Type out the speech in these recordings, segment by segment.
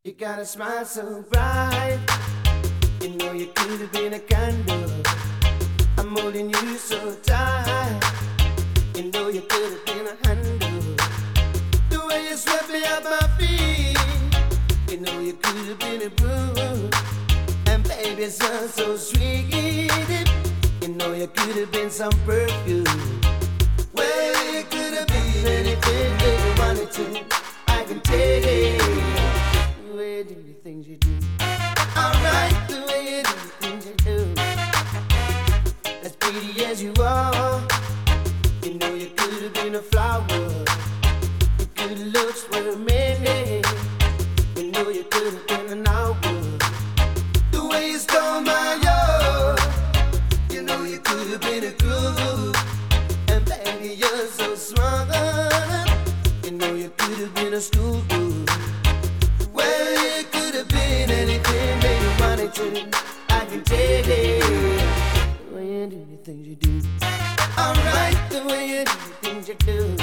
You got a smile so bright. You know you could have been a candle. I'm holding you so tight. You know you could have been a handle. The way you swept me off my feet. You know you could have been a broom. And baby, it sounds so sweet. You know you could have been some perfume. Well, you could have been anything that you wanted to. I can take it. The way you do the things you do. Alright, the way you do the things you do. As pretty as you are. You know you could have been a flower. Your good looks were many. You know you could have been an hour. The way you stole my heart. You know you could have been a groove. And baby, you're so smart. You know you could have been a school girl. Well, you could have been anything that you wanted to. I can take it. The way you do the things you do. Alright, the way you do the things you do.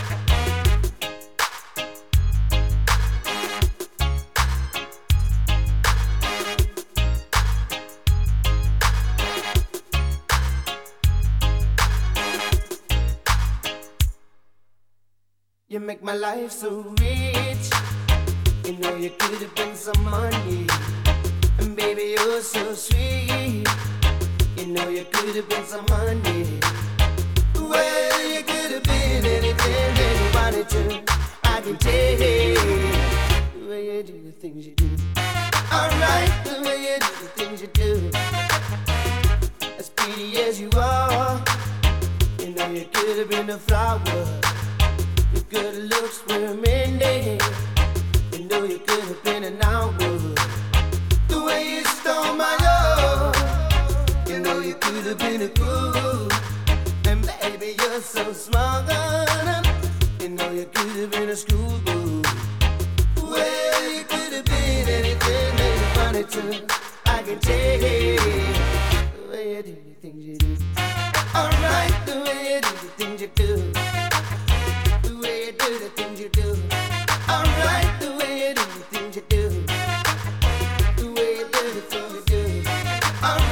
You make my life so rich. You know you could have been some money. And baby, you're so sweet. You know you could have been some honey. Well, you could have been anything that you wanted to. I can take it. The way you do the things you do. Alright, the way you do the things you do. As pretty as you are. You know you could have been a flower. Your good looks were many. You know you could have been an hour. The way you stole my love. You know you could have been a groove. And baby, you're so smart. You know you could have been a schoolgirl. Well, you could have been anything that you wanted to. I can take it. The way you do the things you do. Alright, the way you do the things you do. The way you do the things you do. Alright, the way you do the things you do. The way you do the things you do. Alright.